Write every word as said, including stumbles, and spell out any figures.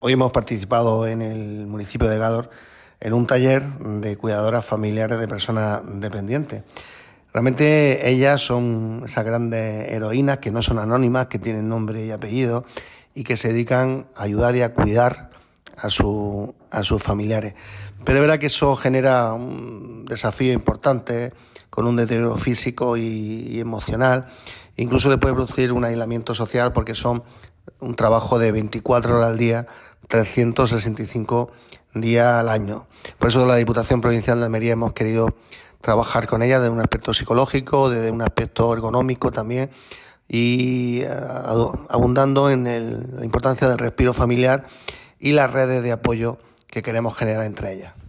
Hoy hemos participado en el municipio de Gádor en un taller de cuidadoras familiares de personas dependientes. Realmente ellas son esas grandes heroínas que no son anónimas, que tienen nombre y apellido y que se dedican a ayudar y a cuidar a, su, a sus familiares. Pero es verdad que eso genera un desafío importante, con un deterioro físico y, y emocional. Incluso le puede producir un aislamiento social porque son un trabajo de veinticuatro horas al día, trescientos sesenta y cinco días al año. Por eso la Diputación Provincial de Almería hemos querido trabajar con ella desde un aspecto psicológico, desde un aspecto ergonómico también, y abundando en el, la importancia del respiro familiar y las redes de apoyo que queremos generar entre ellas.